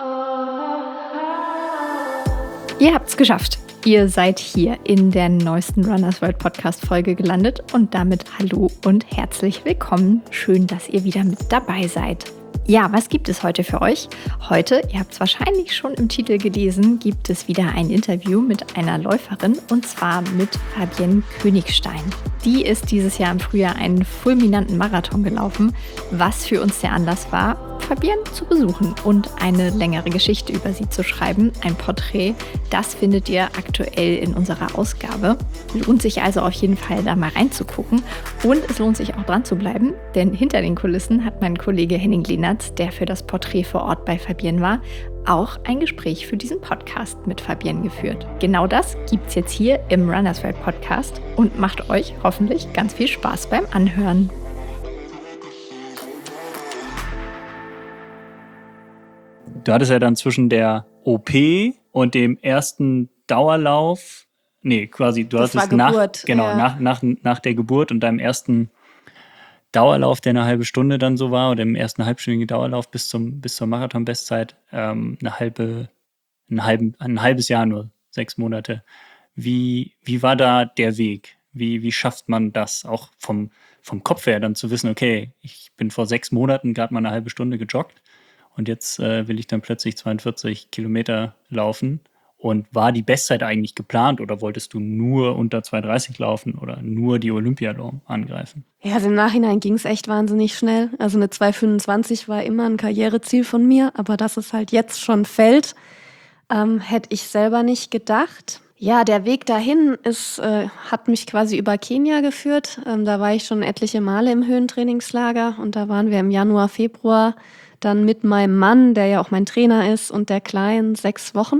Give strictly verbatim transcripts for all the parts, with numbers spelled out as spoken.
Ihr habt's geschafft. Ihr seid hier in der neuesten Runners World Podcast Folge gelandet und damit hallo und herzlich willkommen. Schön, dass ihr wieder mit dabei seid. Ja, was gibt es heute für euch? Heute, ihr habt es wahrscheinlich schon im Titel gelesen, gibt es wieder ein Interview mit einer Läuferin und zwar mit Fabienne Königstein. Die ist dieses Jahr im Frühjahr einen fulminanten Marathon gelaufen, was für uns der Anlass war, Fabienne zu besuchen und eine längere Geschichte über sie zu schreiben, ein Porträt. Das findet ihr aktuell in unserer Ausgabe. Lohnt sich also auf jeden Fall da mal reinzugucken und es lohnt sich auch dran zu bleiben, denn hinter den Kulissen hat mein Kollege Henning Lehnertz, der für das Porträt vor Ort bei Fabienne war, auch ein Gespräch für diesen Podcast mit Fabienne geführt. Genau das gibt's jetzt hier im Runners World Podcast und macht euch hoffentlich ganz viel Spaß beim Anhören. Du hattest ja dann zwischen der O P und dem ersten Dauerlauf, nee, quasi, du das hattest war nach, Geburt, genau, ja. nach, nach, nach der Geburt und deinem ersten Dauerlauf, der eine halbe Stunde dann so war, oder im ersten halbstündigen Dauerlauf bis zum bis zur Marathon-Bestzeit, ähm, eine halbe, ein, halben, ein halbes Jahr nur, sechs Monate. Wie, wie war da der Weg? Wie, wie schafft man das auch vom, vom Kopf her dann zu wissen, okay, ich bin vor sechs Monaten gerade mal eine halbe Stunde gejoggt und jetzt äh, will ich dann plötzlich zweiundvierzig Kilometer laufen. Und war die Bestzeit eigentlich geplant oder wolltest du nur unter zwei dreißig laufen oder nur die Olympianorm angreifen? Ja, also im Nachhinein ging es echt wahnsinnig schnell. Also eine zwei fünfundzwanzig war immer ein Karriereziel von mir, aber dass es halt jetzt schon fällt, ähm, hätte ich selber nicht gedacht. Ja, der Weg dahin ist, äh, hat mich quasi über Kenia geführt. Ähm, da war ich schon etliche Male im Höhentrainingslager und da waren wir im Januar, Februar dann mit meinem Mann, der ja auch mein Trainer ist, und der Kleinen sechs Wochen.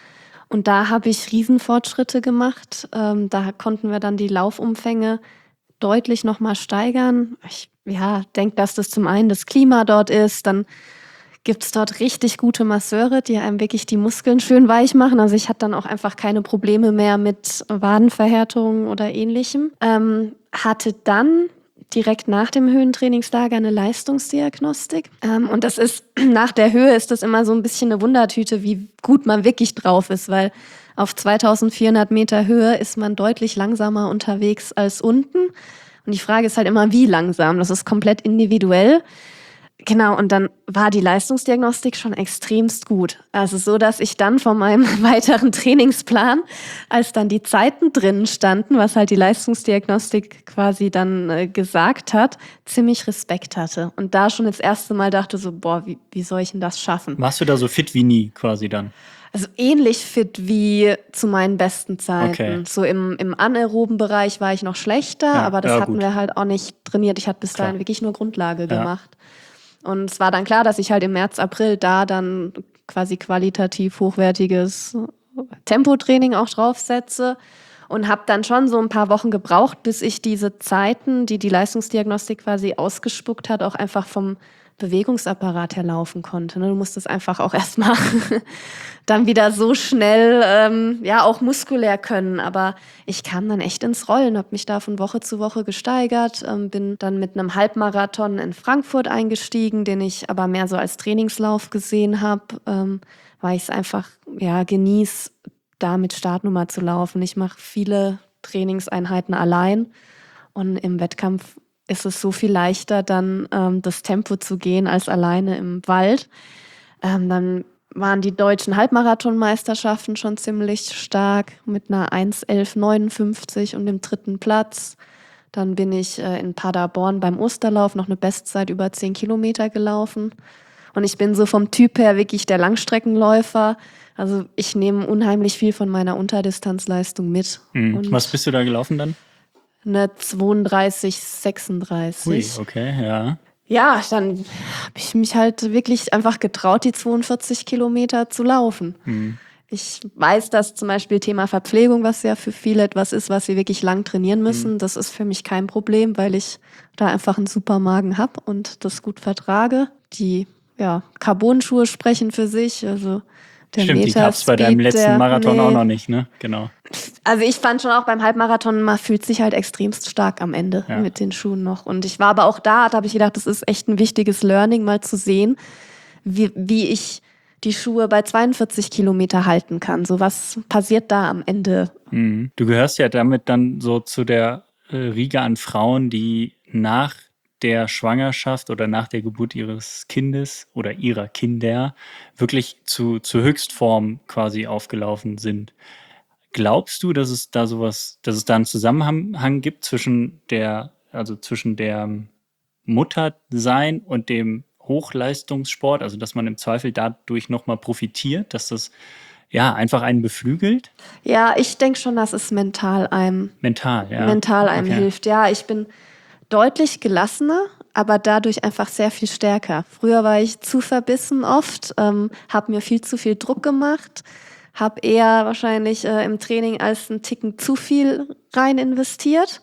Und da habe ich Riesenfortschritte gemacht. Ähm, da konnten wir dann die Laufumfänge deutlich nochmal steigern. Ich ja, denke, dass das zum einen das Klima dort ist. Dann gibt es dort richtig gute Masseure, die einem wirklich die Muskeln schön weich machen. Also ich hatte dann auch einfach keine Probleme mehr mit Wadenverhärtungen oder Ähnlichem. Ähm, hatte dann direkt nach dem Höhentrainingslager eine Leistungsdiagnostik. Ähm, und das ist, nach der Höhe ist das immer so ein bisschen eine Wundertüte, wie gut man wirklich drauf ist, weil auf zweitausendvierhundert Meter Höhe ist man deutlich langsamer unterwegs als unten. Und die Frage ist halt immer, wie langsam. Das ist komplett individuell. Genau, und dann war die Leistungsdiagnostik schon extremst gut. Also so, dass ich dann von meinem weiteren Trainingsplan, als dann die Zeiten drin standen, was halt die Leistungsdiagnostik quasi dann äh, gesagt hat, ziemlich Respekt hatte. Und da schon das erste Mal dachte so, boah, wie, wie soll ich denn das schaffen? Warst du da so fit wie nie quasi dann? Also ähnlich fit wie zu meinen besten Zeiten. Okay. So im, im anaeroben Bereich war ich noch schlechter, Ja, aber das ja, hatten gut. wir halt auch nicht trainiert. Ich hatte bis Klar. dahin wirklich nur Grundlage Ja. gemacht. Und es war dann klar, dass ich halt im März, April da dann quasi qualitativ hochwertiges Tempotraining auch draufsetze und habe dann schon so ein paar Wochen gebraucht, bis ich diese Zeiten, die die Leistungsdiagnostik quasi ausgespuckt hat, auch einfach vom Bewegungsapparat her laufen konnte. Du musst es einfach auch erstmal dann wieder so schnell, ähm, ja, auch muskulär können. Aber ich kam dann echt ins Rollen, habe mich da von Woche zu Woche gesteigert, ähm, bin dann mit einem Halbmarathon in Frankfurt eingestiegen, den ich aber mehr so als Trainingslauf gesehen habe, ähm, weil ich es einfach, ja, genieße, da mit Startnummer zu laufen. Ich mache viele Trainingseinheiten allein und im Wettkampf ist es so viel leichter, dann ähm, das Tempo zu gehen als alleine im Wald. Ähm, dann waren die deutschen Halbmarathonmeisterschaften schon ziemlich stark mit einer eins elf neunundfünfzig und dem dritten Platz. Dann bin ich äh, in Paderborn beim Osterlauf noch eine Bestzeit über zehn Kilometer gelaufen. Und ich bin so vom Typ her wirklich der Langstreckenläufer. Also ich nehme unheimlich viel von meiner Unterdistanzleistung mit. Hm. Und Was bist du da gelaufen dann? eine zweiunddreißig sechsunddreißig. Ui, okay, ja. Ja, dann habe ich mich halt wirklich einfach getraut, die zweiundvierzig Kilometer zu laufen. Hm. Ich weiß, dass zum Beispiel Thema Verpflegung, was ja für viele etwas ist, was sie wirklich lang trainieren müssen, Mhm. das ist für mich kein Problem, weil ich da einfach einen super Magen habe und das gut vertrage. Die ja, Carbon-Schuhe sprechen für sich, also der Stimmt, die gab es bei deinem Meterspeed, letzten der- Marathon nee. auch noch nicht, ne? Genau. Also ich fand schon auch beim Halbmarathon, man fühlt sich halt extremst stark am Ende Ja. mit den Schuhen noch. Und ich war aber auch da, da habe ich gedacht, das ist echt ein wichtiges Learning, mal zu sehen, wie, wie ich die Schuhe bei zweiundvierzig Kilometer halten kann. So, was passiert da am Ende? Mhm. Du gehörst ja damit dann so zu der äh, Riege an Frauen, die nach der Schwangerschaft oder nach der Geburt ihres Kindes oder ihrer Kinder wirklich zu, zur Höchstform quasi aufgelaufen sind. Glaubst du, dass es da sowas, dass es da einen Zusammenhang gibt zwischen der, also zwischen der Muttersein und dem Hochleistungssport, also dass man im Zweifel dadurch nochmal profitiert, dass das ja einfach einen beflügelt? Ja, ich denke schon, dass es mental einem, Mental, ja. mental einem Okay. hilft. Ja, ich bin deutlich gelassener, aber dadurch einfach sehr viel stärker. Früher war ich zu verbissen oft, ähm, habe mir viel zu viel Druck gemacht, habe eher wahrscheinlich äh, im Training als einen Ticken zu viel rein investiert.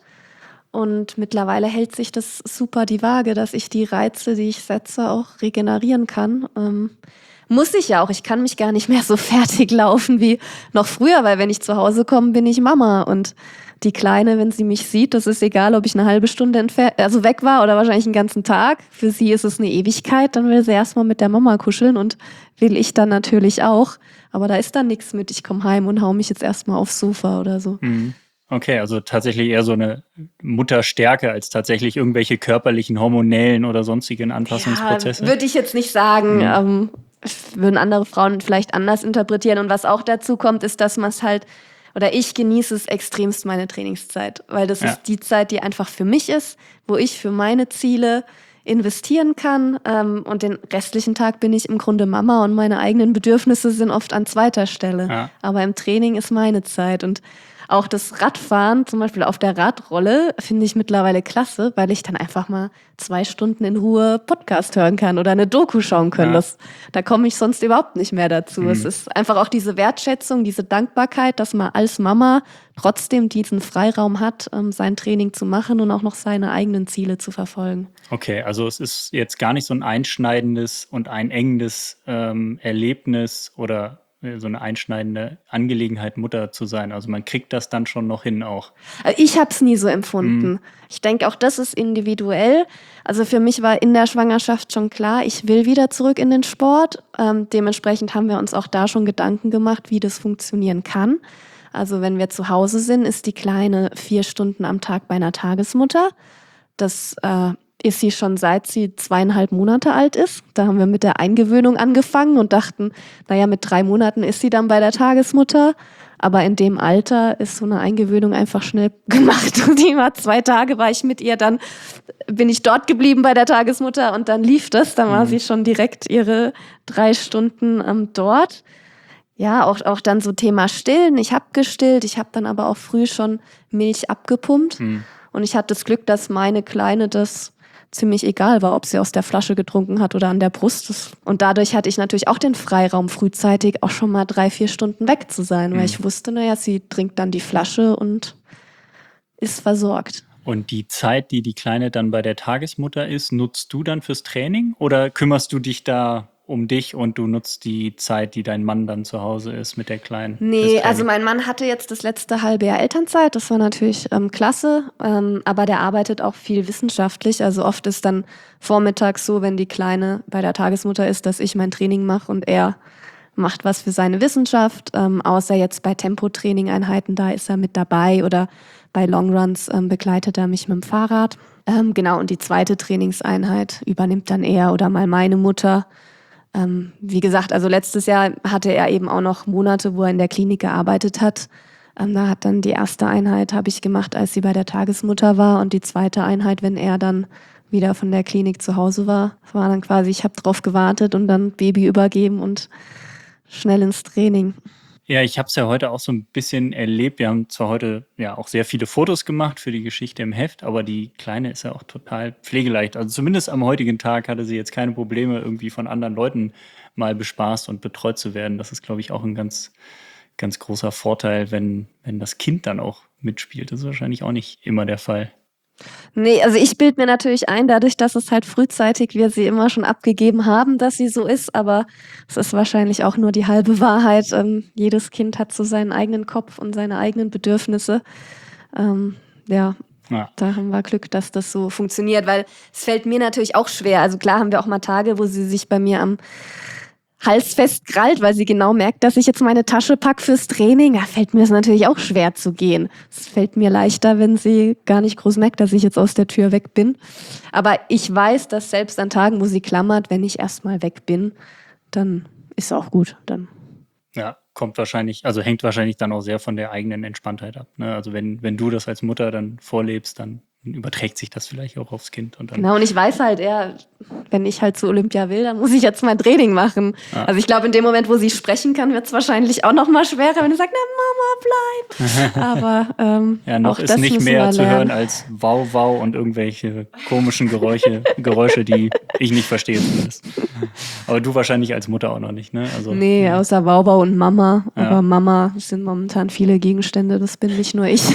Und mittlerweile hält sich das super die Waage, dass ich die Reize, die ich setze, auch regenerieren kann. Ähm, muss ich ja auch. Ich kann mich gar nicht mehr so fertig laufen wie noch früher, weil wenn ich zu Hause komme, bin ich Mama. Und die Kleine, wenn sie mich sieht, das ist egal, ob ich eine halbe Stunde entfer- also weg war oder wahrscheinlich einen ganzen Tag. Für sie ist es eine Ewigkeit. Dann will sie erstmal mit der Mama kuscheln und will ich dann natürlich auch. Aber da ist dann nichts mit, ich komme heim und hau mich jetzt erstmal aufs Sofa oder so. Mhm. Okay, also tatsächlich eher so eine Mutterstärke als tatsächlich irgendwelche körperlichen, hormonellen oder sonstigen Anpassungsprozesse. Ja, würde ich jetzt nicht sagen. Mhm. Ähm, würden andere Frauen vielleicht anders interpretieren. Und was auch dazu kommt, ist, dass man es halt, oder ich genieße es extremst meine Trainingszeit, weil das Ja. ist die Zeit, die einfach für mich ist, wo ich für meine Ziele investieren kann. Ähm, und den restlichen Tag bin ich im Grunde Mama und meine eigenen Bedürfnisse sind oft an zweiter Stelle. Ja. Aber im Training ist meine Zeit. Und auch das Radfahren, zum Beispiel auf der Radrolle, finde ich mittlerweile klasse, weil ich dann einfach mal zwei Stunden in Ruhe Podcast hören kann oder eine Doku schauen kann. Ja. Das, da komme ich sonst überhaupt nicht mehr dazu. Mhm. Es ist einfach auch diese Wertschätzung, diese Dankbarkeit, dass man als Mama trotzdem diesen Freiraum hat, ähm, sein Training zu machen und auch noch seine eigenen Ziele zu verfolgen. Okay, also es ist jetzt gar nicht so ein einschneidendes und einengendes ähm, Erlebnis oder äh, so eine einschneidende Angelegenheit, Mutter zu sein. Also man kriegt das dann schon noch hin auch. Also ich habe es nie so empfunden. Mhm. Ich denke, auch das ist individuell. Also für mich war in der Schwangerschaft schon klar, ich will wieder zurück in den Sport. Ähm, dementsprechend haben wir uns auch da schon Gedanken gemacht, wie das funktionieren kann. Also wenn wir zu Hause sind, ist die Kleine vier Stunden am Tag bei einer Tagesmutter. Das äh, ist sie schon seit sie zweieinhalb Monate alt ist. Da haben wir mit der Eingewöhnung angefangen und dachten, naja, mit drei Monaten ist sie dann bei der Tagesmutter. Aber in dem Alter ist so eine Eingewöhnung einfach schnell gemacht. Und die war zwei Tage, war ich mit ihr, dann bin ich dort geblieben bei der Tagesmutter und dann lief das. Dann war Mhm. sie schon direkt ihre drei Stunden ähm, dort. Ja, auch, auch dann so Thema Stillen. Ich habe gestillt, ich habe dann aber auch früh schon Milch abgepumpt. Mhm. Und ich hatte das Glück, dass meine Kleine das ziemlich egal war, ob sie aus der Flasche getrunken hat oder an der Brust. Das- Und dadurch hatte ich natürlich auch den Freiraum, frühzeitig auch schon mal drei, vier Stunden weg zu sein, weil Mhm. ich wusste, naja, sie trinkt dann die Flasche und ist versorgt. Und die Zeit, die die Kleine dann bei der Tagesmutter ist, nutzt du dann fürs Training oder kümmerst du dich da um dich und du nutzt die Zeit, die dein Mann dann zu Hause ist mit der Kleinen? fürs Nee, Training? also mein Mann hatte jetzt das letzte halbe Jahr Elternzeit, das war natürlich ähm, klasse, ähm, aber der arbeitet auch viel wissenschaftlich. Also oft ist dann vormittags so, wenn die Kleine bei der Tagesmutter ist, dass ich mein Training mache und er macht was für seine Wissenschaft, ähm, außer jetzt bei Tempotraining-Einheiten, da ist er mit dabei oder bei Longruns ähm, begleitet er mich mit dem Fahrrad. Ähm, genau, und die zweite Trainingseinheit übernimmt dann er oder mal meine Mutter. Ähm, wie gesagt, also letztes Jahr hatte er eben auch noch Monate, wo er in der Klinik gearbeitet hat. Ähm, da hat dann die erste Einheit habe ich gemacht, als sie bei der Tagesmutter war und die zweite Einheit, wenn er dann wieder von der Klinik zu Hause war. Das war dann quasi, ich habe drauf gewartet und dann Baby übergeben und schnell ins Training. Ja, ich habe es ja heute auch so ein bisschen erlebt. Wir haben zwar heute ja auch sehr viele Fotos gemacht für die Geschichte im Heft, aber die Kleine ist ja auch total pflegeleicht. Also zumindest am heutigen Tag hatte sie jetzt keine Probleme, irgendwie von anderen Leuten mal bespaßt und betreut zu werden. Das ist, glaube ich, auch ein ganz, ganz großer Vorteil, wenn, wenn das Kind dann auch mitspielt. Das ist wahrscheinlich auch nicht immer der Fall. Nee, also ich bilde mir natürlich ein, dadurch, dass es halt frühzeitig wir sie immer schon abgegeben haben, dass sie so ist, aber es ist wahrscheinlich auch nur die halbe Wahrheit. Ähm, jedes Kind hat so seinen eigenen Kopf und seine eigenen Bedürfnisse. Ähm, ja, Ja. da haben wir Glück, dass das so funktioniert, weil es fällt mir natürlich auch schwer. Also klar haben wir auch mal Tage, wo sie sich bei mir am halsfest krallt, weil sie genau merkt, dass ich jetzt meine Tasche packe fürs Training. Da fällt mir es natürlich auch schwer zu gehen. Es fällt mir leichter, wenn sie gar nicht groß merkt, dass ich jetzt aus der Tür weg bin. Aber ich weiß, dass selbst an Tagen, wo sie klammert, wenn ich erstmal weg bin, dann ist auch gut. Dann Ja, kommt wahrscheinlich, also hängt wahrscheinlich dann auch sehr von der eigenen Entspanntheit ab. Ne? Also wenn, wenn du das als Mutter dann vorlebst, dann überträgt sich das vielleicht auch aufs Kind. Und dann genau, und ich weiß halt, eher, wenn ich halt zu Olympia will, dann muss ich jetzt mein Training machen. Ja. Also ich glaube, in dem Moment, wo sie sprechen kann, wird es wahrscheinlich auch noch mal schwerer, wenn du sagst, na Mama, bleib. Aber ähm, ja, noch auch ist das nicht mehr zu lernen. hören als Wow, Wow und irgendwelche komischen Geräusche, Geräusche, die ich nicht verstehe zumindest. Aber du wahrscheinlich als Mutter auch noch nicht, ne? Also, nee, ja. außer Wow, Wow und Mama. Ja. Aber Mama sind momentan viele Gegenstände, das bin nicht nur ich.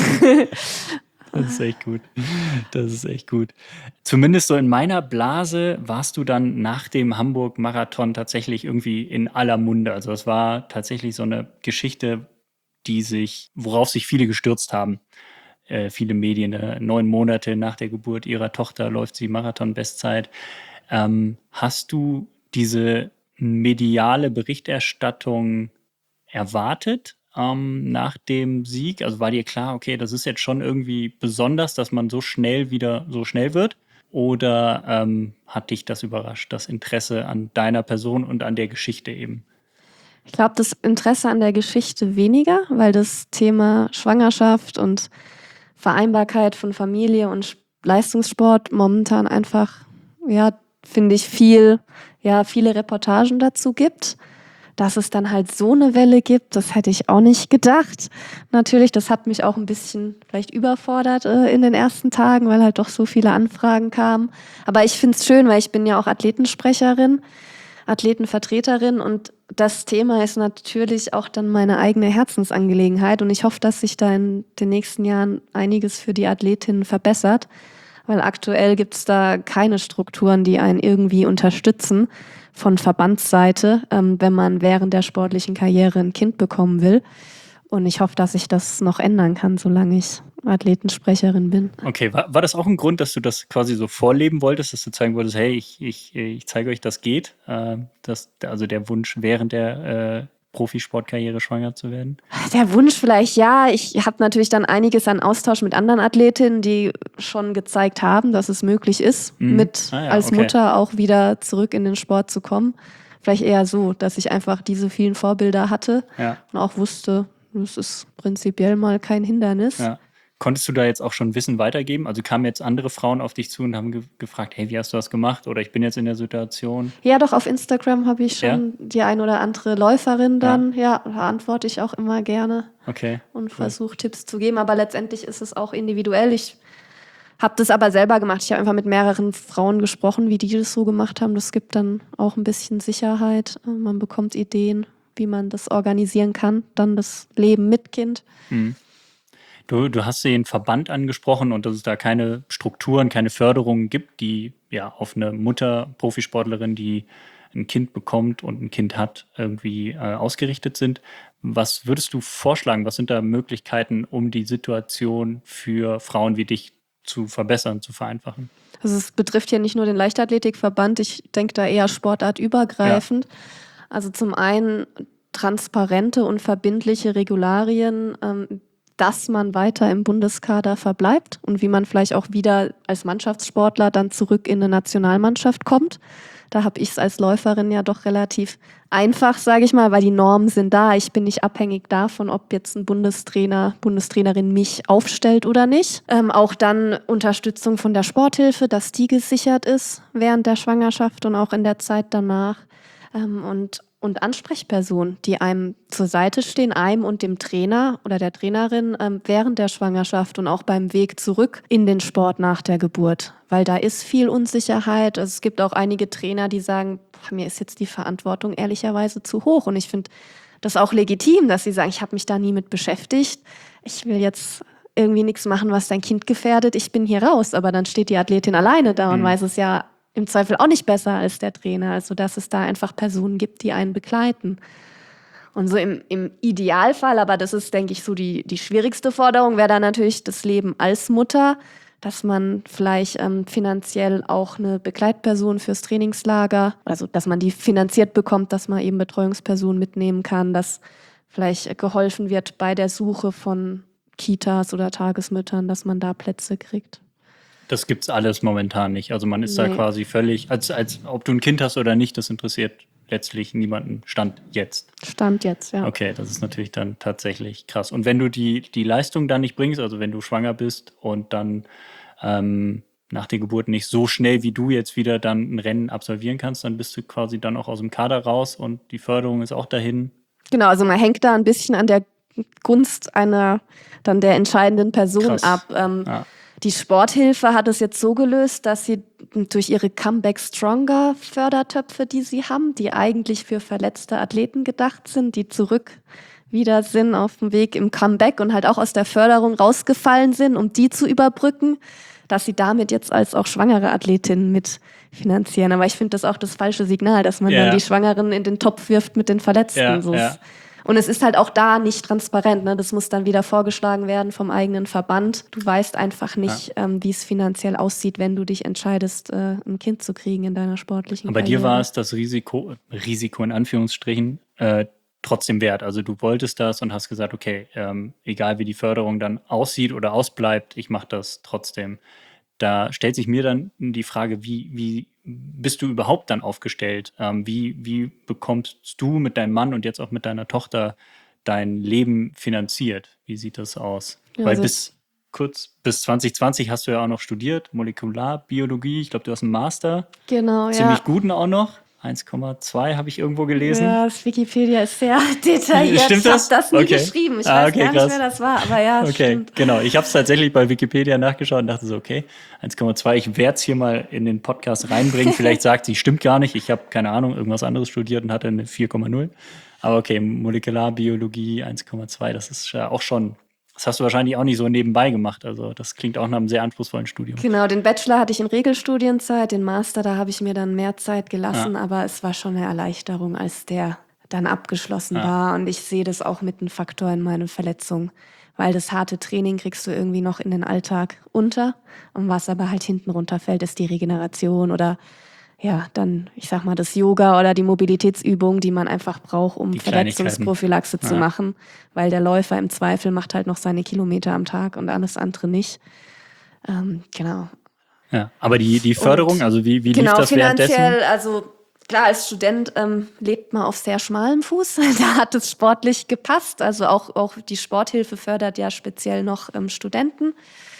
Das ist echt gut. Das ist echt gut. Zumindest so in meiner Blase warst du dann nach dem Hamburg-Marathon tatsächlich irgendwie in aller Munde. Also es war tatsächlich so eine Geschichte, die sich, worauf sich viele gestürzt haben. Äh, viele Medien, äh, neun Monate nach der Geburt ihrer Tochter läuft sie Marathon-Bestzeit. Ähm, hast du diese mediale Berichterstattung erwartet? Ähm, nach dem Sieg? Also war dir klar, okay, das ist jetzt schon irgendwie besonders, dass man so schnell wieder so schnell wird? Oder ähm, hat dich das überrascht, das Interesse an deiner Person und an der Geschichte eben? Ich glaube, das Interesse an der Geschichte weniger, weil das Thema Schwangerschaft und Vereinbarkeit von Familie und Leistungssport momentan einfach, ja, finde ich, viel, ja, viele Reportagen dazu gibt. Dass es dann halt so eine Welle gibt, das hätte ich auch nicht gedacht. Natürlich, das hat mich auch ein bisschen vielleicht überfordert äh, in den ersten Tagen, weil halt doch so viele Anfragen kamen. Aber ich finde es schön, weil ich bin ja auch Athletensprecherin, Athletenvertreterin und das Thema ist natürlich auch dann meine eigene Herzensangelegenheit und ich hoffe, dass sich da in den nächsten Jahren einiges für die Athletinnen verbessert, weil aktuell gibt es da keine Strukturen, die einen irgendwie unterstützen von Verbandsseite, ähm, wenn man während der sportlichen Karriere ein Kind bekommen will. Und ich hoffe, dass ich das noch ändern kann, solange ich Athletensprecherin bin. Okay, war, war das auch ein Grund, dass du das quasi so vorleben wolltest, dass du zeigen wolltest, hey, ich, ich, ich zeige euch, das geht? Äh, das, also der Wunsch, während der äh, Profisportkarriere schwanger zu werden? Der Wunsch vielleicht, ja. Ich habe natürlich dann einiges an Austausch mit anderen Athletinnen, die schon gezeigt haben, dass es möglich ist, mhm. mit ah, ja, als okay. Mutter auch wieder zurück in den Sport zu kommen. Vielleicht eher so, dass ich einfach diese vielen Vorbilder hatte ja. und auch wusste, das ist prinzipiell mal kein Hindernis. Ja. Konntest du da jetzt auch schon Wissen weitergeben? Also kamen jetzt andere Frauen auf dich zu und haben ge- gefragt, hey, wie hast du das gemacht? Oder ich bin jetzt in der Situation. Ja, doch, auf Instagram habe ich schon ja? die ein oder andere Läuferin dann. Ja, ja da antworte ich auch immer gerne okay. und cool. versuche Tipps zu geben. Aber letztendlich ist es auch individuell. Ich habe das aber selber gemacht. Ich habe einfach mit mehreren Frauen gesprochen, wie die das so gemacht haben. Das gibt dann auch ein bisschen Sicherheit. Man bekommt Ideen, wie man das organisieren kann. Dann das Leben mit Kind. Mhm. Du, du hast den Verband angesprochen und dass es da keine Strukturen, keine Förderungen gibt, die ja auf eine Mutter, Profisportlerin, die ein Kind bekommt und ein Kind hat, irgendwie äh, ausgerichtet sind. Was würdest du vorschlagen? Was sind da Möglichkeiten, um die Situation für Frauen wie dich zu verbessern, zu vereinfachen? Also es betrifft ja nicht nur den Leichtathletikverband, ich denke da eher sportartübergreifend. Ja. Also zum einen transparente und verbindliche Regularien, ähm, dass man weiter im Bundeskader verbleibt und wie man vielleicht auch wieder als Mannschaftssportler dann zurück in eine Nationalmannschaft kommt. Da habe ich es als Läuferin ja doch relativ einfach, sage ich mal, weil die Normen sind da. Ich bin nicht abhängig davon, ob jetzt ein Bundestrainer, Bundestrainerin mich aufstellt oder nicht. Ähm, auch dann Unterstützung von der Sporthilfe, dass die gesichert ist während der Schwangerschaft und auch in der Zeit danach. Ähm, und Und Ansprechpersonen, die einem zur Seite stehen, einem und dem Trainer oder der Trainerin ähm, während der Schwangerschaft und auch beim Weg zurück in den Sport nach der Geburt. Weil da ist viel Unsicherheit. Also es gibt auch einige Trainer, die sagen, mir ist jetzt die Verantwortung ehrlicherweise zu hoch. Und ich finde das auch legitim, dass sie sagen, ich habe mich da nie mit beschäftigt. Ich will jetzt irgendwie nichts machen, was dein Kind gefährdet. Ich bin hier raus. Aber dann steht die Athletin alleine da und mhm. weiß es ja im Zweifel auch nicht besser als der Trainer, also dass es da einfach Personen gibt, die einen begleiten. Und so im, im Idealfall, aber das ist, denke ich, so die, die schwierigste Forderung, wäre dann natürlich das Leben als Mutter dass man vielleicht ähm, finanziell auch eine Begleitperson fürs Trainingslager, also dass man die finanziert bekommt, dass man eben Betreuungspersonen mitnehmen kann, dass vielleicht geholfen wird bei der Suche von Kitas oder Tagesmüttern, dass man da Plätze kriegt. Das gibt's alles momentan nicht. Also man ist Nee. da quasi völlig, als, als ob du ein Kind hast oder nicht, das interessiert letztlich niemanden. Stand jetzt. Stand jetzt, ja. Okay, das ist natürlich dann tatsächlich krass. Und wenn du die, die Leistung dann nicht bringst, also wenn du schwanger bist und dann ähm, nach der Geburt nicht so schnell wie du jetzt wieder dann ein Rennen absolvieren kannst, dann bist du quasi dann auch aus dem Kader raus und die Förderung ist auch dahin. Genau, also man hängt da ein bisschen an der Gunst einer dann der entscheidenden Person Krass. ab. Ähm, Ja. Die Sporthilfe hat es jetzt so gelöst, dass sie durch ihre Comeback Stronger Fördertöpfe, die sie haben, die eigentlich für verletzte Athleten gedacht sind, die zurück wieder sind auf dem Weg im Comeback und halt auch aus der Förderung rausgefallen sind, um die zu überbrücken, dass sie damit jetzt als auch schwangere Athletinnen mit finanzieren. Aber ich finde das auch das falsche Signal, dass man Ja. dann die Schwangeren in den Topf wirft mit den Verletzten. Ja, So ja. ist- Und es ist halt auch da nicht transparent. Ne? Das muss dann wieder vorgeschlagen werden vom eigenen Verband. Du weißt einfach nicht, ähm, wie es finanziell aussieht, wenn du dich entscheidest, äh, ein Kind zu kriegen in deiner sportlichen Und bei dir Karriere. war es das Risiko, Risiko in Anführungsstrichen, äh, trotzdem wert. Also du wolltest das und hast gesagt, okay, ähm, egal wie die Förderung dann aussieht oder ausbleibt, ich mache das trotzdem. Da stellt sich mir dann die Frage, wie, wie bist du überhaupt dann aufgestellt? Ähm, wie, wie bekommst du mit deinem Mann und jetzt auch mit deiner Tochter dein Leben finanziert? Wie sieht das aus? Ja, Weil also- bis kurz bis zwanzig zwanzig hast du ja auch noch studiert, Molekularbiologie. Ich glaube, du hast einen Master, Genau, ziemlich ja. guten auch noch. eins Komma zwei habe ich irgendwo gelesen. Ja, das Wikipedia ist sehr detailliert. Stimmt ich habe das? das nie Okay. geschrieben. Ich Ah, weiß okay, gar nicht, krass. wer das war. Aber ja, Okay, stimmt. genau. Ich habe es tatsächlich bei Wikipedia nachgeschaut und dachte so, okay, eins Komma zwei, ich werde es hier mal in den Podcast reinbringen. Vielleicht sagt sie, stimmt gar nicht. Ich habe, keine Ahnung, irgendwas anderes studiert und hatte eine vier Komma null. Aber okay, Molekularbiologie eins Komma zwei, das ist ja auch schon, das hast du wahrscheinlich auch nicht so nebenbei gemacht. Also das klingt auch nach einem sehr anspruchsvollen Studium. Genau, den Bachelor hatte ich in Regelstudienzeit, den Master, da habe ich mir dann mehr Zeit gelassen, Ja. aber es war schon eine Erleichterung, als der dann abgeschlossen Ja. war. Und ich sehe das auch mit einem Faktor in meiner Verletzung, weil das harte Training kriegst du irgendwie noch in den Alltag unter. Und was aber halt hinten runterfällt, ist die Regeneration oder ja, dann, ich sag mal, das Yoga oder die Mobilitätsübung, die man einfach braucht, um Die Kleinigkeiten. Verletzungsprophylaxe zu Ja. machen, weil der Läufer im Zweifel macht halt noch seine Kilometer am Tag und alles andere nicht. Ähm, genau. Ja, aber die, die Förderung, Und also wie, wie lief Genau, das währenddessen? finanziell, also klar, als Student ähm, lebt man auf sehr schmalem Fuß. Da hat es sportlich gepasst. Also auch, auch die Sporthilfe fördert ja speziell noch ähm, Studenten.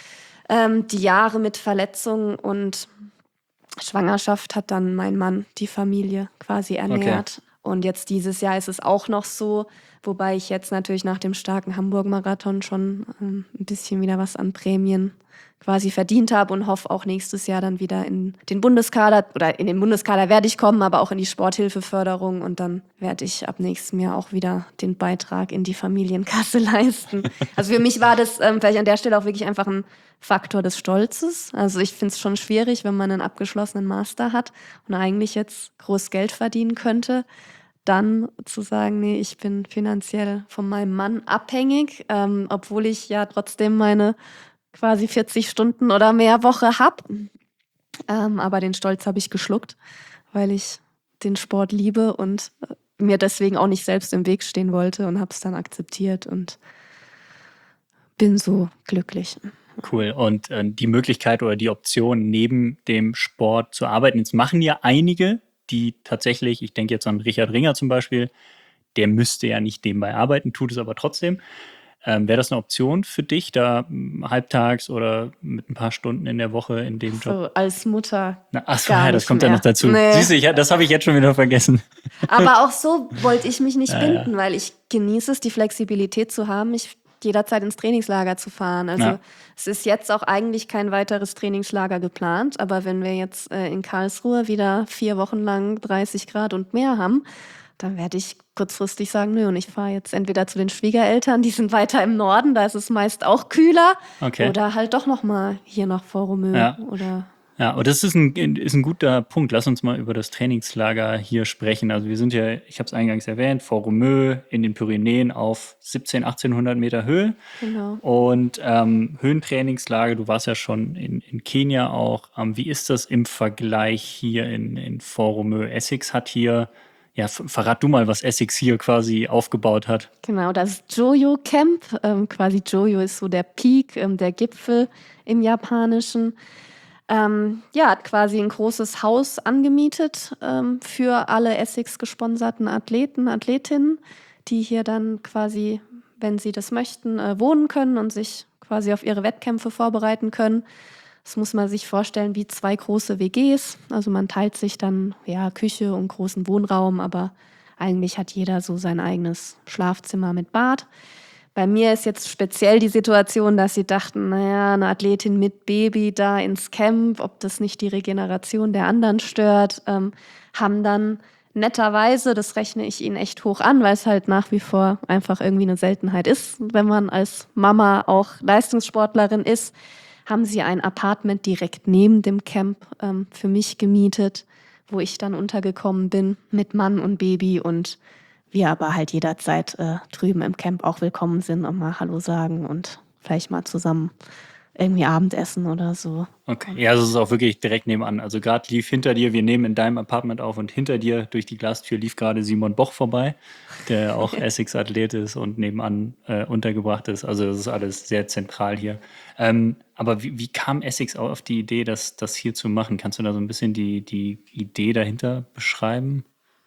Ähm, die Jahre mit Verletzungen und Schwangerschaft hat dann mein Mann die Familie quasi ernährt. Und jetzt dieses Jahr ist es auch noch so, wobei ich jetzt natürlich nach dem starken Hamburg-Marathon schon ähm, ein bisschen wieder was an Prämien quasi verdient habe und hoffe auch nächstes Jahr dann wieder in den Bundeskader, oder in den Bundeskader werde ich kommen, aber auch in die Sporthilfeförderung, und dann werde ich ab nächstem Jahr auch wieder den Beitrag in die Familienkasse leisten. Also für mich war das ähm, vielleicht an der Stelle auch wirklich einfach ein Faktor des Stolzes. Also ich finde es schon schwierig, wenn man einen abgeschlossenen Master hat und eigentlich jetzt groß Geld verdienen könnte, dann zu sagen, nee, ich bin finanziell von meinem Mann abhängig, ähm, obwohl ich ja trotzdem meine quasi vierzig Stunden oder mehr Woche habe. Ähm, aber den Stolz habe ich geschluckt, weil ich den Sport liebe und äh, mir deswegen auch nicht selbst im Weg stehen wollte, und habe es dann akzeptiert und bin so glücklich. Cool. Und äh, die Möglichkeit oder die Option, neben dem Sport zu arbeiten, jetzt machen ja einige, die tatsächlich, ich denke jetzt an Richard Ringer zum Beispiel, der müsste ja nicht nebenbei arbeiten, tut es aber trotzdem. Ähm, Wäre das eine Option für dich, da m, halbtags oder mit ein paar Stunden in der Woche in dem Job? So als Mutter. Na, achso, gar ja, das nicht kommt ja mehr. noch dazu. Nee. Siehst du, ich, das habe ich jetzt schon wieder vergessen. Aber auch so wollte ich mich nicht Ja, binden, ja. weil ich genieße es, die Flexibilität zu haben, mich jederzeit ins Trainingslager zu fahren. Also Ja. es ist jetzt auch eigentlich kein weiteres Trainingslager geplant, aber wenn wir jetzt äh, in Karlsruhe wieder vier Wochen lang dreißig Grad und mehr haben, dann werde ich kurzfristig sagen, nö, und ich fahre jetzt entweder zu den Schwiegereltern, die sind weiter im Norden, da ist es meist auch kühler, Okay. oder halt doch noch mal hier nach Vorromö Ja. oder Ja, aber das ist ein, ist ein guter Punkt. Lass uns mal über das Trainingslager hier sprechen. Also wir sind ja, ich habe es eingangs erwähnt, vor Romeu in den Pyrenäen auf siebzehnhundert, achtzehnhundert Meter Höhe. Genau. Und ähm, Höhentrainingslager, du warst ja schon in, in Kenia auch. Ähm, wie ist das im Vergleich hier in, in Fort Romeu? Essex hat hier, ja, f- verrat du mal, was Essex hier quasi aufgebaut hat. Genau, das Jojo Camp. Ähm, quasi Jojo ist so der Peak, ähm, der Gipfel im Japanischen. Ähm, ja, hat quasi ein großes Haus angemietet ähm, für alle Essex gesponserten Athleten, Athletinnen, die hier dann quasi, wenn sie das möchten, äh, wohnen können und sich quasi auf ihre Wettkämpfe vorbereiten können. Das muss man sich vorstellen wie zwei große W Gs. Also man teilt sich dann ja Küche und großen Wohnraum, aber eigentlich hat jeder so sein eigenes Schlafzimmer mit Bad. Bei mir ist jetzt speziell die Situation, dass sie dachten, naja, eine Athletin mit Baby da ins Camp, ob das nicht die Regeneration der anderen stört, ähm, haben dann netterweise, das rechne ich ihnen echt hoch an, weil es halt nach wie vor einfach irgendwie eine Seltenheit ist, wenn man als Mama auch Leistungssportlerin ist, haben sie ein Apartment direkt neben dem Camp ähm, für mich gemietet, wo ich dann untergekommen bin mit Mann und Baby und wir aber halt jederzeit äh, drüben im Camp auch willkommen sind und mal Hallo sagen und vielleicht mal zusammen irgendwie Abendessen oder so. Okay, ja, also es ist auch wirklich direkt nebenan. Also gerade lief hinter dir, wir nehmen in deinem Apartment auf und hinter dir durch die Glastür lief gerade Simon Boch vorbei, der auch Essex-Athlet ist und nebenan äh, untergebracht ist. Also das ist alles sehr zentral hier. Ähm, aber wie, wie kam Essex auch auf die Idee, das, das hier zu machen? Kannst du da so ein bisschen die, die Idee dahinter beschreiben?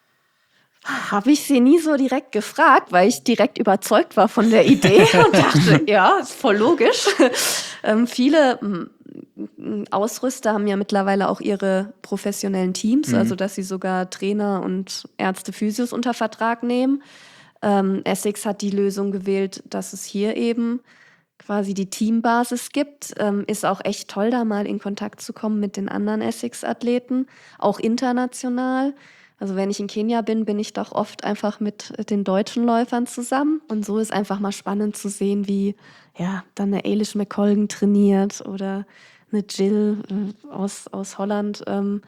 Habe ich sie nie so direkt gefragt, weil ich direkt überzeugt war von der Idee und dachte, ja, ist voll logisch. ähm, viele m, Ausrüster haben ja mittlerweile auch ihre professionellen Teams, Mhm. also dass sie sogar Trainer und Ärzte, Physios unter Vertrag nehmen. Ähm, Essex hat die Lösung gewählt, dass es hier eben quasi die Teambasis gibt. Ähm, ist auch echt toll, da mal in Kontakt zu kommen mit den anderen Essex-Athleten, auch international. Also wenn ich in Kenia bin, bin ich doch oft einfach mit den deutschen Läufern zusammen. Und so ist einfach mal spannend zu sehen, wie ja, dann eine Eilish McColgan trainiert oder eine Jill äh, aus, aus Holland. Ähm,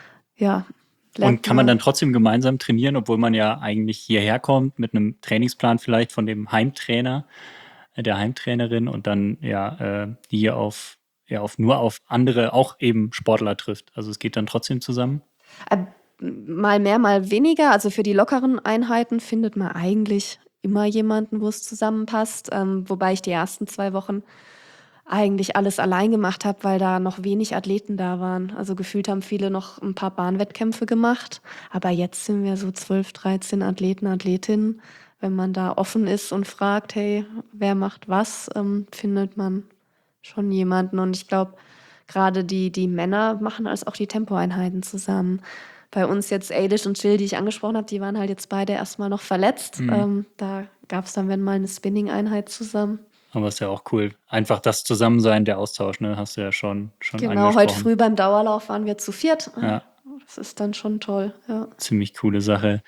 ja, lernt Und kann man man. dann trotzdem gemeinsam trainieren, obwohl man ja eigentlich hierher kommt mit einem Trainingsplan vielleicht von dem Heimtrainer, äh, der Heimtrainerin und dann ja äh, hier auf, ja auf nur auf andere auch eben Sportler trifft. Also es geht dann trotzdem zusammen. Äh, Mal mehr, mal weniger. Also für die lockeren Einheiten findet man eigentlich immer jemanden, wo es zusammenpasst. Ähm, wobei ich die ersten zwei Wochen eigentlich alles allein gemacht habe, weil da noch wenig Athleten da waren. Also gefühlt haben viele noch ein paar Bahnwettkämpfe gemacht. Aber jetzt sind wir so zwölf, dreizehn Athleten, Athletinnen. Wenn man da offen ist und fragt, hey, wer macht was, ähm, findet man schon jemanden. Und ich glaube, gerade die, die Männer machen als auch die Tempoeinheiten zusammen. Bei uns jetzt Eilish und Jill, die ich angesprochen habe, die waren halt jetzt beide erstmal noch verletzt. Mhm. Ähm, da gab es dann, wenn mal eine Spinning-Einheit zusammen. Aber ist ja auch cool. Einfach das Zusammensein, der Austausch, ne, hast du ja schon, schon Genau, angesprochen. heute früh beim Dauerlauf waren wir zu viert. Ja. Das ist dann schon toll, ja. Ziemlich coole Sache.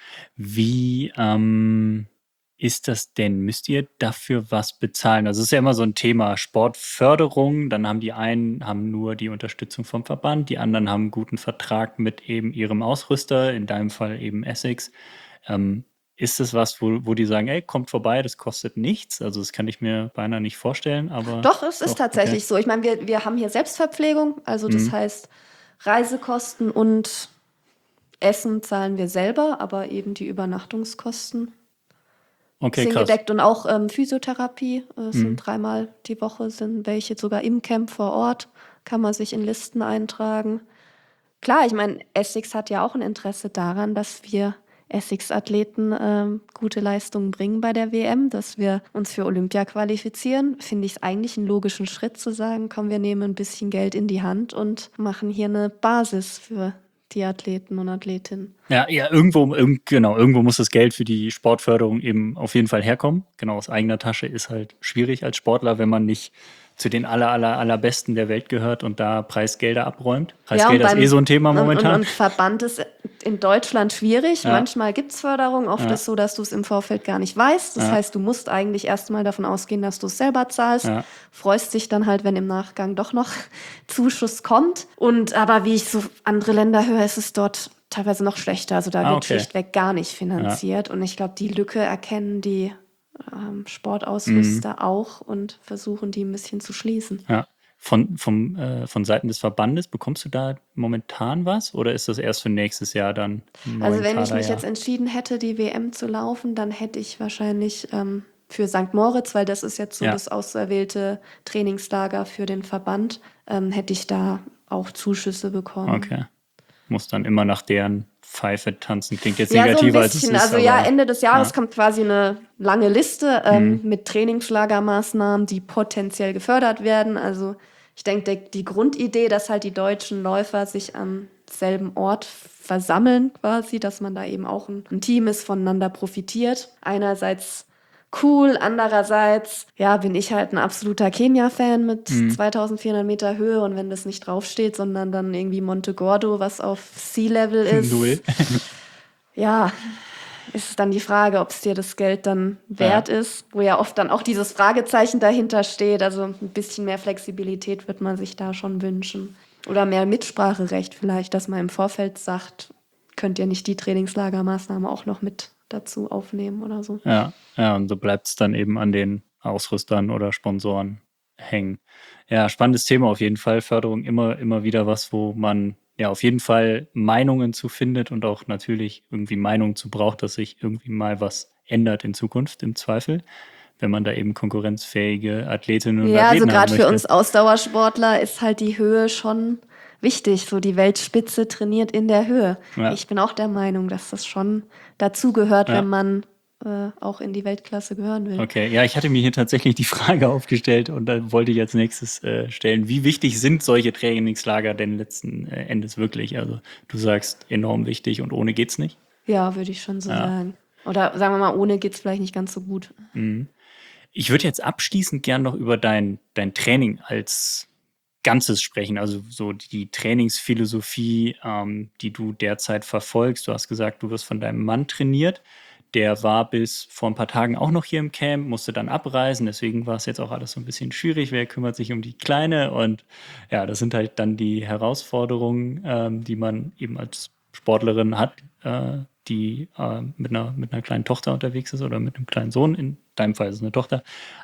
Wie ähm, ist das denn? Müsst ihr dafür was bezahlen? Also es ist ja immer so ein Thema Sportförderung. Dann haben die einen haben nur die Unterstützung vom Verband, die anderen haben einen guten Vertrag mit eben ihrem Ausrüster, in deinem Fall eben Essex. Ähm, ist das was, wo, wo die sagen, ey, kommt vorbei, das kostet nichts? Also das kann ich mir beinahe nicht vorstellen, aber Doch, es ist doch, tatsächlich so. Ich meine, wir, wir haben hier Selbstverpflegung, also das Mhm. heißt Reisekosten und Essen zahlen wir selber, aber eben die Übernachtungskosten Okay, sind krass. gedeckt und auch ähm, Physiotherapie äh, sind Mhm. dreimal die Woche, sind welche sogar im Camp vor Ort, kann man sich in Listen eintragen. Klar, ich meine, Essex hat ja auch ein Interesse daran, dass wir Essex-Athleten ähm, gute Leistungen bringen bei der W M, dass wir uns für Olympia qualifizieren. Finde ich es eigentlich einen logischen Schritt zu sagen, komm, wir nehmen ein bisschen Geld in die Hand und machen hier eine Basis für die Athleten und Athletinnen. Ja, ja, irgendwo, irgend, genau, irgendwo muss das Geld für die Sportförderung eben auf jeden Fall herkommen. Genau, aus eigener Tasche ist halt schwierig als Sportler, wenn man nicht zu den aller, aller, allerbesten der Welt gehört und da Preisgelder abräumt. Ja, und Preisgelder beim- ist eh so ein Thema Und, und, momentan. und Verband ist in Deutschland schwierig. Ja. Manchmal gibt es Förderung, oft Ja. ist so, dass du es im Vorfeld gar nicht weißt. Das Ja. heißt, du musst eigentlich erstmal davon ausgehen, dass du es selber zahlst. Ja. Freust dich dann halt, wenn im Nachgang doch noch Zuschuss kommt. Und aber wie ich so andere Länder höre, ist es dort teilweise noch schlechter. Also da Ah, wird okay. schlichtweg gar nicht finanziert. Und ich glaube, die Lücke erkennen die ähm, Mhm. Sportausrüster auch und versuchen, die ein bisschen zu schließen. Ja. Von, vom, äh, von Seiten des Verbandes, bekommst du da momentan was oder ist das erst für nächstes Jahr dann? Im Also neuen wenn ich mich Kaderjahr? jetzt entschieden hätte, die W M zu laufen, dann hätte ich wahrscheinlich ähm, für Sankt Moritz, weil das ist jetzt so Ja. das auserwählte Trainingslager für den Verband, ähm, hätte ich da auch Zuschüsse bekommen. Okay. Muss dann immer nach deren Pfeife tanzen. Klingt jetzt Ja, so ein negativer, als es bisschen. ist. Also ja, aber- Ende des Jahres ja. kommt quasi eine lange Liste ähm, Mhm. mit Trainingslagermaßnahmen, die potenziell gefördert werden. Also ich denke, der- die Grundidee, dass halt die deutschen Läufer sich am selben Ort versammeln quasi, dass man da eben auch ein, ein Team ist, voneinander profitiert. Einerseits cool, andererseits, ja, bin ich halt ein absoluter Kenia-Fan mit Mhm. zweitausendvierhundert Meter Höhe und wenn das nicht draufsteht, sondern dann irgendwie Monte Gordo, was auf Sea-Level ist. Null. Ja, ist dann die Frage, ob es dir das Geld dann wert Ja. ist, wo ja oft dann auch dieses Fragezeichen dahinter steht. Also ein bisschen mehr Flexibilität wird man sich da schon wünschen. Oder mehr Mitspracherecht vielleicht, dass man im Vorfeld sagt, könnt ihr nicht die Trainingslagermaßnahme auch noch mit dazu aufnehmen oder so. Ja, ja, und so bleibt es dann eben an den Ausrüstern oder Sponsoren hängen. Ja, spannendes Thema auf jeden Fall. Förderung immer, immer wieder was, wo man ja auf jeden Fall Meinungen zu findet und auch natürlich irgendwie Meinungen zu braucht, dass sich irgendwie mal was ändert in Zukunft, im Zweifel, wenn man da eben konkurrenzfähige Athletinnen und Ja, also Athleten haben gerade für möchte. uns Ausdauersportler ist halt die Höhe schon wichtig. So die Weltspitze trainiert in der Höhe. Ja. Ich bin auch der Meinung, dass das schon dazugehört, Ja. wenn man äh, auch in die Weltklasse gehören will. Okay, ja, ich hatte mir hier tatsächlich die Frage aufgestellt und da wollte ich als nächstes äh, stellen, wie wichtig sind solche Trainingslager denn letzten äh, Endes wirklich? Also du sagst enorm wichtig und ohne geht's nicht. Ja, würde ich schon so Ja. sagen. Oder sagen wir mal, ohne geht's vielleicht nicht ganz so gut. Ich würde jetzt abschließend gern noch über dein, dein Training als Ganzes sprechen, also so die Trainingsphilosophie, ähm, die du derzeit verfolgst. Du hast gesagt, du wirst von deinem Mann trainiert. Der war bis vor ein paar Tagen auch noch hier im Camp, musste dann abreisen. Deswegen war es jetzt auch alles so ein bisschen schwierig. Wer kümmert sich um die Kleine? Und ja, das sind halt dann die Herausforderungen, ähm, die man eben als Sportlerin hat, äh, die äh, mit, einer, mit einer kleinen Tochter unterwegs ist oder mit einem kleinen Sohn. In deinem Fall ist es eine Tochter.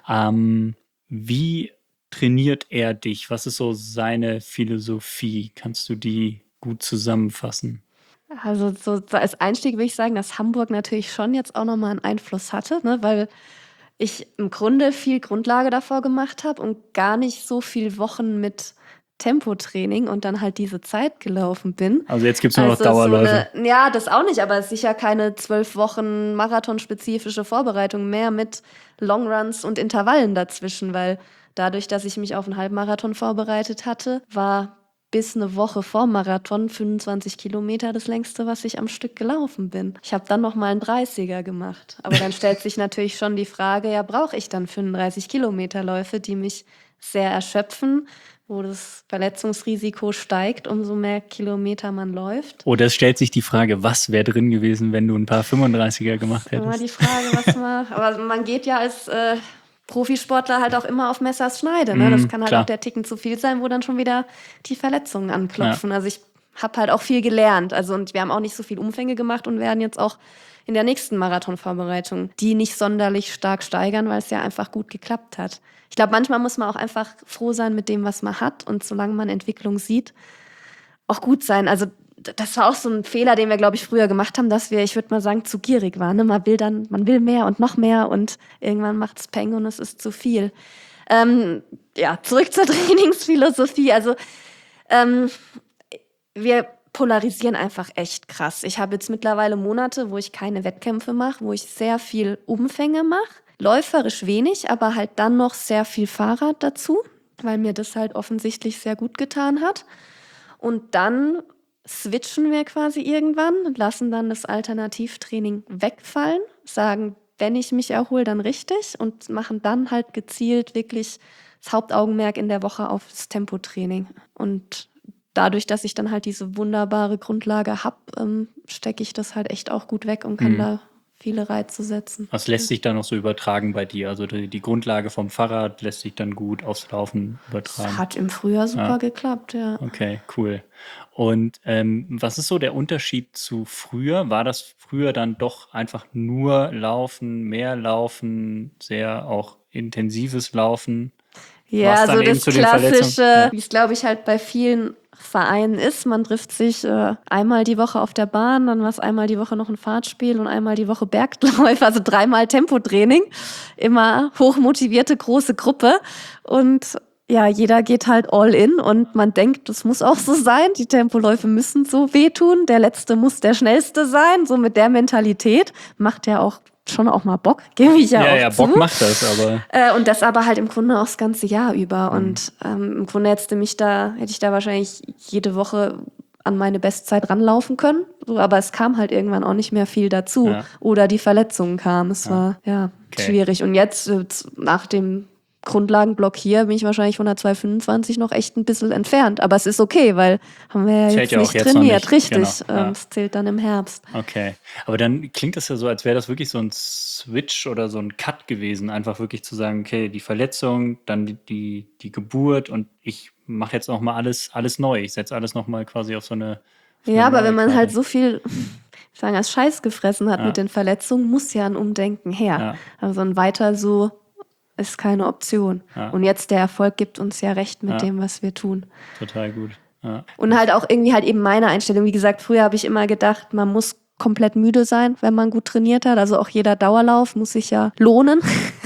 Ähm, wie trainiert er dich? Was ist so seine Philosophie? Kannst du die gut zusammenfassen? Also so als Einstieg würde ich sagen, dass Hamburg natürlich schon jetzt auch nochmal einen Einfluss hatte, ne? Weil ich im Grunde viel Grundlage davor gemacht habe und gar nicht so viele Wochen mit Tempotraining und dann halt diese Zeit gelaufen bin. Also jetzt gibt es nur noch Also Dauerläufe. So eine, ja, das auch nicht, aber sicher keine zwölf Wochen marathonspezifische Vorbereitung mehr mit Longruns und Intervallen dazwischen, weil dadurch, dass ich mich auf einen Halbmarathon vorbereitet hatte, war bis eine Woche vor Marathon fünfundzwanzig Kilometer das längste, was ich am Stück gelaufen bin. Ich habe dann noch mal einen dreißiger gemacht. Aber dann stellt sich natürlich schon die Frage, ja, brauche ich dann fünfunddreißig Kilometer Läufe, die mich sehr erschöpfen, wo das Verletzungsrisiko steigt, umso mehr Kilometer man läuft. Oder es stellt sich die Frage, was wäre drin gewesen, wenn du ein paar fünfunddreißiger gemacht Immer hättest? die Frage, was man. Aber man geht ja als äh, Profisportler halt auch immer auf Messers Schneide. Ne? Das Mm, kann halt klar. auch der Ticken zu viel sein, wo dann schon wieder die Verletzungen anklopfen. Also ich habe halt auch viel gelernt. Also und wir haben auch nicht so viel Umfänge gemacht und werden jetzt auch in der nächsten Marathonvorbereitung die nicht sonderlich stark steigern, weil es ja einfach gut geklappt hat. Ich glaube, manchmal muss man auch einfach froh sein mit dem, was man hat und solange man Entwicklung sieht, auch gut sein. Also das war auch so ein Fehler, den wir, glaube ich, früher gemacht haben, dass wir, ich würde mal sagen, zu gierig waren. Ne? Man will dann, man will mehr und noch mehr und irgendwann macht es Peng und es ist zu viel. Ähm, ja, zurück zur Trainingsphilosophie. Also ähm, wir polarisieren einfach echt krass. Ich habe jetzt mittlerweile Monate, wo ich keine Wettkämpfe mache, wo ich sehr viel Umfänge mache. Läuferisch wenig, aber halt dann noch sehr viel Fahrrad dazu, weil mir das halt offensichtlich sehr gut getan hat. Und dann switchen wir quasi irgendwann, lassen dann das Alternativtraining wegfallen, sagen, wenn ich mich erhole, dann richtig und machen dann halt gezielt wirklich das Hauptaugenmerk in der Woche auf das Tempotraining. Und dadurch, dass ich dann halt diese wunderbare Grundlage habe, ähm, stecke ich das halt echt auch gut weg und kann Mhm. da viele Reize setzen. Was lässt sich dann noch so übertragen bei dir? Also die, die Grundlage vom Fahrrad lässt sich dann gut aufs Laufen übertragen. Das hat im Frühjahr super Ja. geklappt, ja. Okay, cool. Und ähm, was ist so der Unterschied zu früher? War das früher dann doch einfach nur Laufen, mehr Laufen, sehr auch intensives Laufen? Ja, Was dann so eben das zu den Verletzungen? Klassische, Ja. wie es glaube ich halt bei vielen Vereinen ist. Man trifft sich äh, einmal die Woche auf der Bahn, dann war es einmal die Woche noch ein Fahrtspiel und einmal die Woche Bergläufe, also dreimal Tempotraining. Immer hochmotivierte große Gruppe und ja, jeder geht halt all in und man denkt, das muss auch so sein. Die Tempoläufe müssen so wehtun. Der Letzte muss der Schnellste sein. So mit der Mentalität macht ja auch schon auch mal Bock, gebe ich ja, Ja, auch ja, zu. Bock macht das, aber Äh, und das aber halt im Grunde auch das ganze Jahr über. Mhm. Und ähm, im Grunde hätte mich da, hätte ich da wahrscheinlich jede Woche an meine Bestzeit ranlaufen können. So, aber es kam halt irgendwann auch nicht mehr viel dazu. Ja. Oder die Verletzungen kamen. Es Ja. war ja Okay. schwierig. Und jetzt, äh, z- nach dem Grundlagenblock hier, bin ich wahrscheinlich von der zwei fünfundzwanzig noch echt ein bisschen entfernt. Aber es ist okay, weil haben wir ja Zählt jetzt ja auch nicht jetzt noch trainiert. nicht. Richtig. Genau, ja. Ähm, es zählt dann im Herbst. okay. Aber dann klingt das ja so, als wäre das wirklich so ein Switch oder so ein Cut gewesen. Einfach wirklich zu sagen, okay, die Verletzung, dann die, die, die Geburt und ich mache jetzt nochmal alles, alles neu. Ich setze alles nochmal quasi auf so eine. Auf Ja, eine aber wenn neue man halt Karte. so viel, ich sagen, als Scheiß gefressen hat Ja. mit den Verletzungen, muss ja ein Umdenken her. Ja. Also ein weiter so ist keine Option. Ja. Und jetzt der Erfolg gibt uns ja recht mit Ja. dem, was wir tun. Total gut. Ja. Und halt auch irgendwie halt eben meine Einstellung. Wie gesagt, früher habe ich immer gedacht, man muss komplett müde sein, wenn man gut trainiert hat. Also auch jeder Dauerlauf muss sich ja lohnen,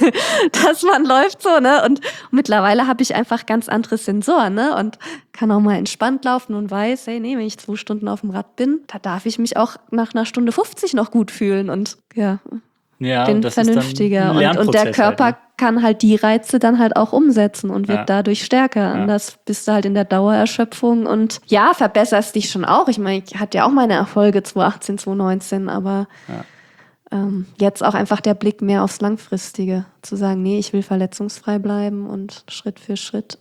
dass man läuft so, ne? Und mittlerweile habe ich einfach ganz andere Sensoren, ne? Und kann auch mal entspannt laufen und weiß, hey, nee, wenn ich zwei Stunden auf dem Rad bin, da darf ich mich auch nach einer Stunde fünfzig noch gut fühlen und ja, Ja, bin das ist dann vernünftiger. ein Und, und der Lernprozess Körper halt, ne? kann halt die Reize dann halt auch umsetzen und wird Ja. dadurch stärker. Anders bist du halt in der Dauererschöpfung und ja, verbesserst dich schon auch. Ich meine, ich hatte ja auch meine Erfolge zwanzig achtzehn, zwanzig neunzehn, aber Ja. ähm, jetzt auch einfach der Blick mehr aufs Langfristige. Zu sagen, nee, ich will verletzungsfrei bleiben und Schritt für Schritt.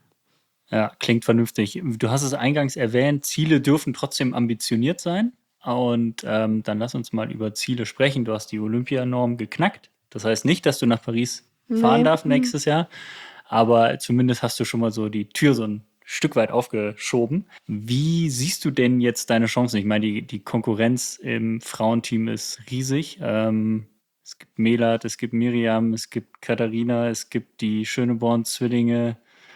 Ja, klingt vernünftig. Du hast es eingangs erwähnt, Ziele dürfen trotzdem ambitioniert sein. Und ähm, dann lass uns mal über Ziele sprechen. Du hast die Olympianorm geknackt. Das heißt nicht, dass du nach Paris fahren Nee. darfst nächstes Jahr. Aber zumindest hast du schon mal so die Tür so ein Stück weit aufgeschoben. Wie siehst du denn jetzt deine Chancen? Ich meine, die, die Konkurrenz im Frauenteam ist riesig. Ähm, es gibt Melat, es gibt Miriam, es gibt Katharina, es gibt die Schöneborn-Zwillinge,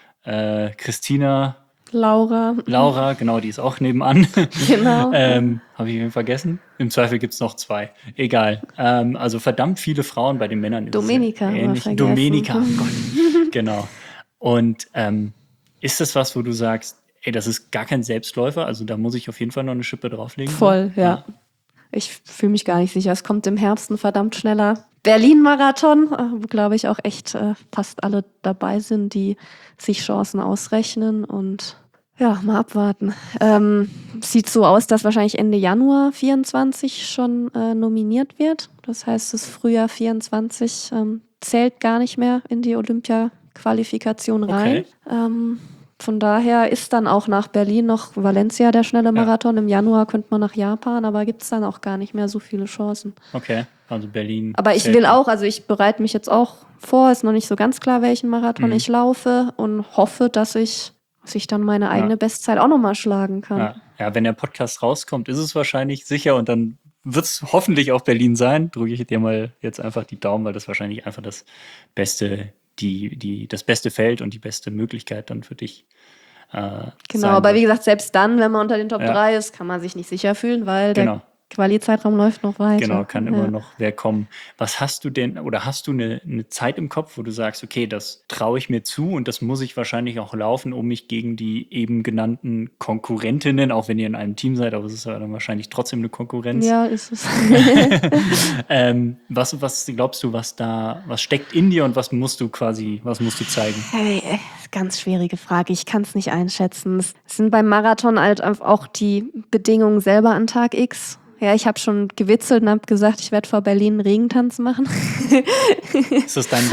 äh, Christina, Laura. Laura, genau, die ist auch nebenan. Genau. ähm, Habe ich wen vergessen? Im Zweifel gibt es noch zwei. Egal. Ähm, also verdammt viele Frauen bei den Männern. ist es Domenica ja haben wir ähnlich. vergessen. Domenica, oh Gott. Genau. Und ähm, ist das was, wo du sagst, ey, das ist gar kein Selbstläufer, also da muss ich auf jeden Fall noch eine Schippe drauflegen? Voll, ja. Ich fühle mich gar nicht sicher. Es kommt im Herbst ein verdammt schneller Berlin-Marathon, äh, wo, glaube ich, auch echt äh, fast alle dabei sind, die sich Chancen ausrechnen und ja, mal abwarten. Ähm, sieht so aus, dass wahrscheinlich Ende Januar vierundzwanzig schon äh, nominiert wird. Das heißt, das Frühjahr vierundzwanzig ähm, zählt gar nicht mehr in die Olympia-Qualifikation rein. Okay. Ähm, von daher ist dann auch nach Berlin noch Valencia der schnelle Marathon. Im Januar könnte man nach Japan, aber gibt es dann auch gar nicht mehr so viele Chancen. Okay, also Berlin. Aber ich zählt will nicht. auch, also ich bereite mich jetzt auch vor, ist noch nicht so ganz klar, welchen Marathon Mhm. ich laufe und hoffe, dass ich, dass ich dann meine eigene Ja. Bestzeit auch nochmal schlagen kann. Ja. ja, wenn der Podcast rauskommt, ist es wahrscheinlich sicher und dann wird es hoffentlich auch Berlin sein. Drücke ich dir mal jetzt einfach die Daumen, weil das wahrscheinlich einfach das beste, die, die, das beste Feld und die beste Möglichkeit dann für dich äh, Genau, sein aber wird. wie gesagt, selbst dann, wenn man unter den Top Ja. drei ist, kann man sich nicht sicher fühlen, weil Genau. der Quali-Zeitraum läuft noch weiter. Genau, kann ja. immer noch wer kommen. Was hast du denn, oder hast du eine, eine Zeit im Kopf, wo du sagst, okay, das traue ich mir zu und das muss ich wahrscheinlich auch laufen, um mich gegen die eben genannten Konkurrentinnen, auch wenn ihr in einem Team seid, aber es ist ja dann wahrscheinlich trotzdem eine Konkurrenz. Ja, ist es. ähm, was, was glaubst du, was da, was steckt in dir und was musst du quasi, was musst du zeigen? Hey, äh, ganz schwierige Frage. Ich kann es nicht einschätzen. Es sind beim Marathon halt auch die Bedingungen selber an Tag X. Ja, ich habe schon gewitzelt und habe gesagt, ich werde vor Berlin einen Regentanz machen. Ist das dein Wetter?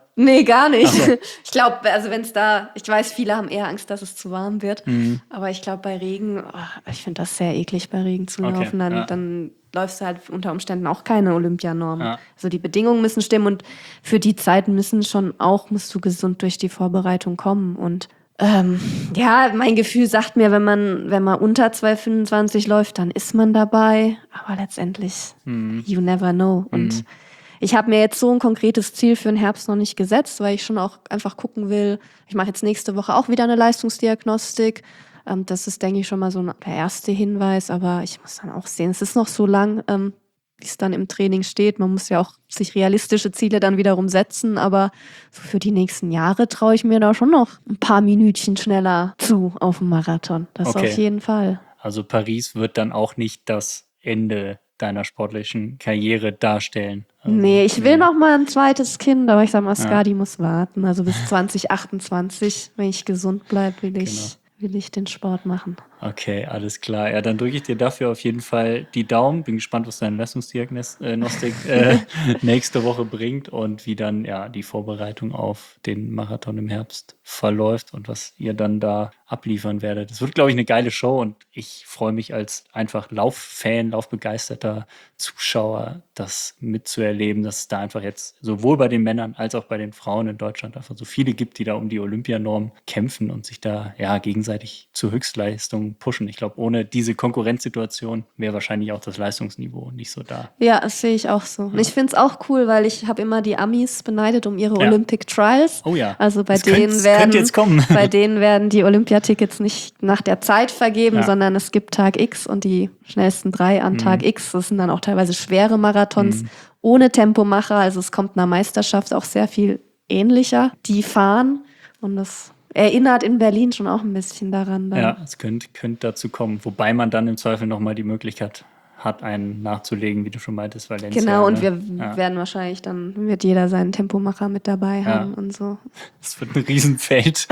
Nee, gar nicht. So. Ich glaube, also wenn es da, ich weiß, viele haben eher Angst, dass es zu warm wird. Mhm. Aber ich glaube, bei Regen, oh, ich finde das sehr eklig, bei Regen zu Okay, laufen. Dann, ja. dann läufst du halt unter Umständen auch keine Olympianorm. Ja. Also die Bedingungen müssen stimmen und für die Zeit müssen schon auch, musst du gesund durch die Vorbereitung kommen. Und ähm, ja, mein Gefühl sagt mir, wenn man, wenn man unter zwei fünfundzwanzig läuft, dann ist man dabei. Aber letztendlich, Mhm. you never know. Und Mhm. ich habe mir jetzt so ein konkretes Ziel für den Herbst noch nicht gesetzt, weil ich schon auch einfach gucken will. Ich mache jetzt nächste Woche auch wieder eine Leistungsdiagnostik. Ähm, das ist, denke ich, schon mal so ein, der erste Hinweis. Aber ich muss dann auch sehen, es ist noch so lang, ähm, wie es dann im Training steht. Man muss ja auch sich realistische Ziele dann wiederum setzen. Aber so für die nächsten Jahre traue ich mir da schon noch ein paar Minütchen schneller zu auf dem Marathon. Das Okay. auf jeden Fall. Also Paris wird dann auch nicht das Ende deiner sportlichen Karriere darstellen. Also, Nee, ich will nee. noch mal ein zweites Kind, aber ich sag mal, Ja. Skadi muss warten. Also bis zwanzig achtundzwanzig, wenn ich gesund bleibe, will ich, will ich den Sport machen. Okay, alles klar. Ja, dann drücke ich dir dafür auf jeden Fall die Daumen. Bin gespannt, was deine Leistungsdiagnostik äh, nächste Woche bringt und wie dann ja die Vorbereitung auf den Marathon im Herbst verläuft und was ihr dann da abliefern werdet. Das wird, glaube ich, eine geile Show und ich freue mich als einfach Lauffan, laufbegeisterter Zuschauer, das mitzuerleben, dass es da einfach jetzt sowohl bei den Männern als auch bei den Frauen in Deutschland einfach so viele gibt, die da um die Olympianorm kämpfen und sich da ja gegenseitig zur Höchstleistung pushen. Ich glaube, ohne diese Konkurrenzsituation wäre wahrscheinlich auch das Leistungsniveau nicht so da. Ja, das sehe ich auch so. Und ich finde es auch cool, weil ich habe immer die Amis beneidet um ihre Ja. Olympic Trials. Oh ja. Also bei Das denen könnt- werden könnte jetzt kommen. bei denen werden die Olympiatickets nicht nach der Zeit vergeben, Ja. sondern es gibt Tag X und die schnellsten drei an Tag X. Das sind dann auch teilweise schwere Marathons ohne Tempomacher. Also es kommt einer Meisterschaft auch sehr viel ähnlicher. Die fahren und das erinnert in Berlin schon auch ein bisschen daran. Dann. Ja, es könnte, könnte dazu kommen. Wobei man dann im Zweifel nochmal die Möglichkeit hat, einen nachzulegen, wie du schon meintest, Valencia. Genau, und ne? wir Ja. werden wahrscheinlich, dann wird jeder seinen Tempomacher mit dabei haben Ja. und so. Es wird ein Riesenfeld.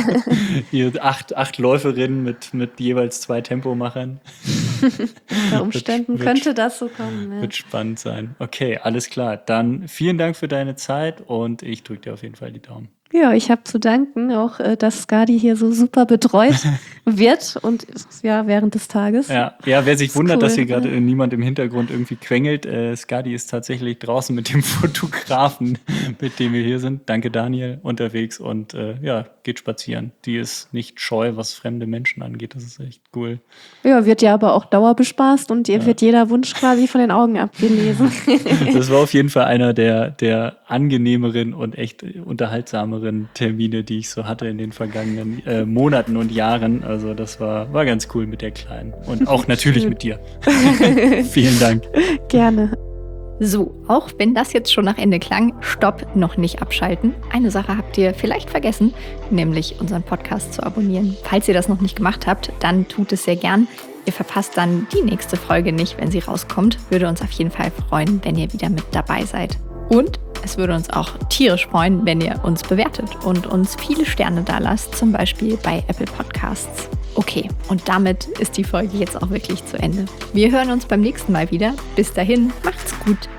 Hier acht, acht Läuferinnen mit, mit jeweils zwei Tempomachern. Unter Umständen wird- könnte das so kommen. Ja. Wird spannend sein. Okay, alles klar. Dann vielen Dank für deine Zeit und ich drücke dir auf jeden Fall die Daumen. Ja, ich habe zu danken, auch äh, dass Skadi hier so super betreut wird und ja, während des Tages. Ja, ja, wer sich Ist wundert, cool. dass hier gerade äh, niemand im Hintergrund irgendwie quengelt, äh, Skadi ist tatsächlich draußen mit dem Fotografen, mit dem wir hier sind. Danke, Daniel, unterwegs und äh, ja, geht spazieren. Die ist nicht scheu, was fremde Menschen angeht. Das ist echt cool. Ja, wird ja aber auch dauerbespaßt und ihr wird jeder Wunsch quasi von den Augen abgelesen. Das war auf jeden Fall einer der, der angenehmeren und echt unterhaltsameren Termine, die ich so hatte in den vergangenen äh, Monaten und Jahren. Also das war, war ganz cool mit der Kleinen. Und auch natürlich mit dir. Vielen Dank. Gerne. So, auch wenn das jetzt schon nach Ende klang, stopp, noch nicht abschalten. Eine Sache habt ihr vielleicht vergessen, nämlich unseren Podcast zu abonnieren. Falls ihr das noch nicht gemacht habt, dann tut es sehr gern. Ihr verpasst dann die nächste Folge nicht, wenn sie rauskommt. Würde uns auf jeden Fall freuen, wenn ihr wieder mit dabei seid. Und es würde uns auch tierisch freuen, wenn ihr uns bewertet und uns viele Sterne da lasst, zum Beispiel bei Apple Podcasts. Okay, und damit ist die Folge jetzt auch wirklich zu Ende. Wir hören uns beim nächsten Mal wieder. Bis dahin, macht's gut.